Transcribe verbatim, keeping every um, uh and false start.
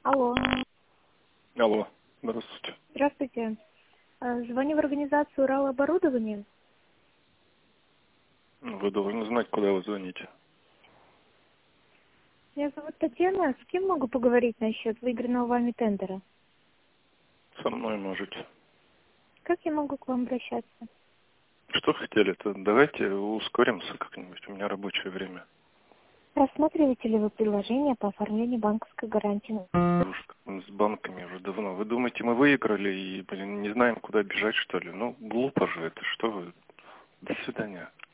Алло. Алло, здравствуйте. Здравствуйте. Э, Звоню в организацию «Уралоборудование». Вы должны знать, куда вы звоните. Меня зовут Татьяна. С кем могу поговорить насчет выигранного вами тендера? Со мной можете. Как я могу к вам обращаться? Что хотели-то? Давайте ускоримся как-нибудь. У меня рабочее время. Рассматриваете ли вы предложение по оформлению банковской гарантии? Уж с банками уже давно. Вы думаете, мы выиграли и, блин, не знаем, куда бежать, что ли? Ну, глупо же это. Что вы? До свидания.